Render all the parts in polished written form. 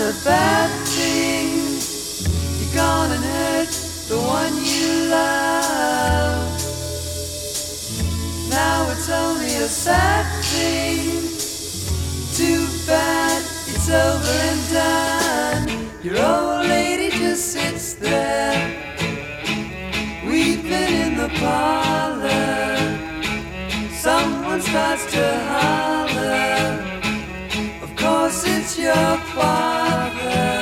the bad things. You're gone and hurt the one you love. Now it's only a sad thing. Too bad it's over and done. Your old lady just sits there, weeping in the parlor. Someone starts to holler. Of course it's your father.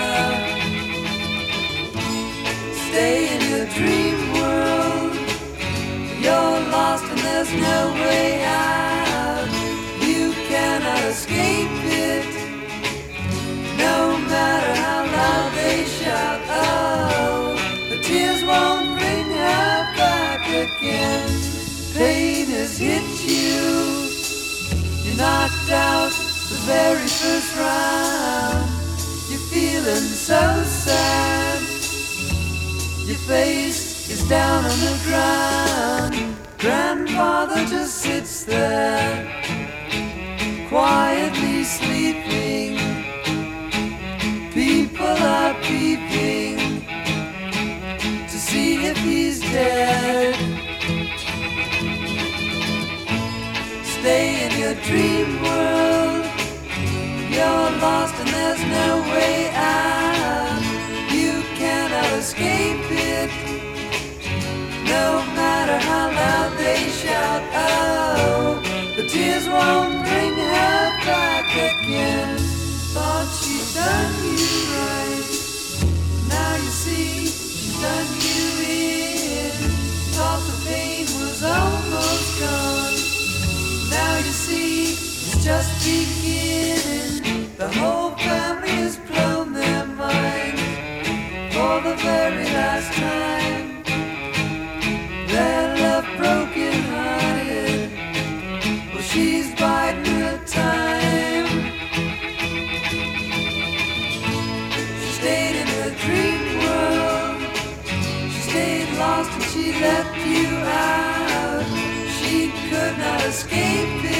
Stay in your dream world. You're lost and there's no way out. You cannot escape it, no matter how loud they shout. Oh, the tears won't bring her back again. Pain has hit you. You're knocked out the very first round. You're feeling so sad. Your face is down on the ground. Grandfather just sits there, quietly sleeping. People are peeping to see if he's dead. Stay in your dream world. You're lost and there's no way out. You cannot escape it, no matter how loud they shout. Oh, the tears won't bring her back again. Thought she'd done you right. Now you see she's done you in. Thought the pain was almost gone. Now you see it's just beginning. The whole family has blown their mind for the very last time. They're left broken hearted. Well, she's biding her time. She stayed in her dream world. She stayed lost and she left you out. She could not escape it.